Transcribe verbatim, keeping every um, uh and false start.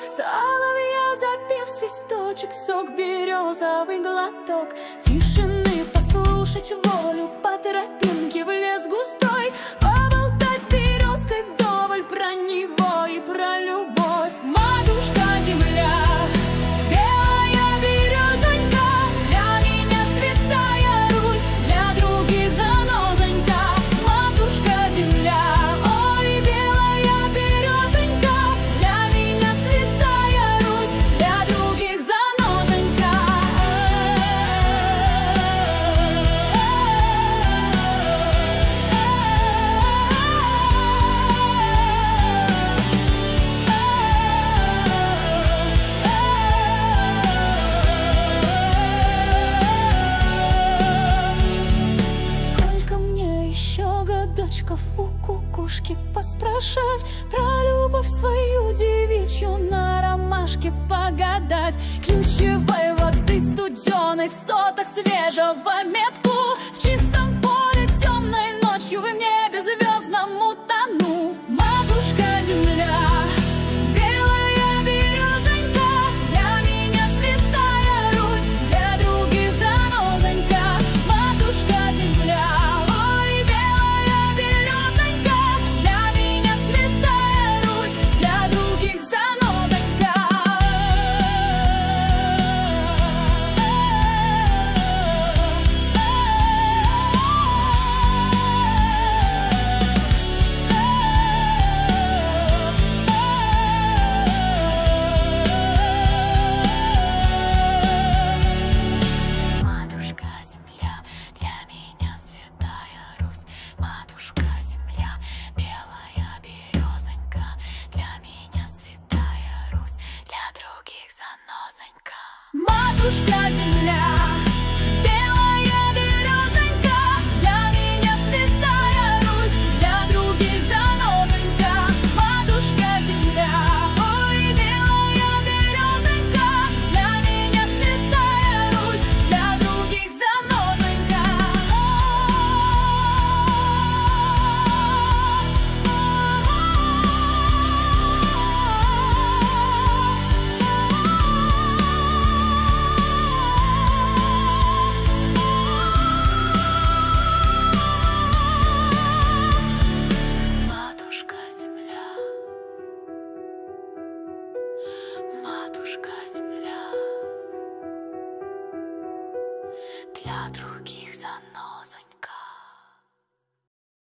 Соловья запев свисточек, сок березовый глоток, тишины послушать волю по тропинке в лес густой, поболтать с березкой вдоволь про него и про любовь. Матушка земля, белая березонька, для меня святая Русь, для других занозонька. Матушка земля, ой, белая березонька, для меня святая Русь, для других занозонька. Сколько мне еще годочков у кукушки поспрашать, про любовь свою девичью на ромашке погадать, ключевой воды студеной в сотах свежего метку, в чистом поле темной ночью в небе звездном утону. Матушка земля, белая березонька, для меня святая Русь, для других занозонька. Матушка земля, ой, белая березонька, для меня святая Русь, для других занозонька. Матушка земля, для меня святая Русь, матушка земля, белая березонька, для меня святая Русь, для других занозонька. Матушка земля, белая березонька, для меня святая Русь, для других занозонька. Матушка земля, ой, белая березонька, для меня святая Русь, для других занозонька. Матушка земля, матушка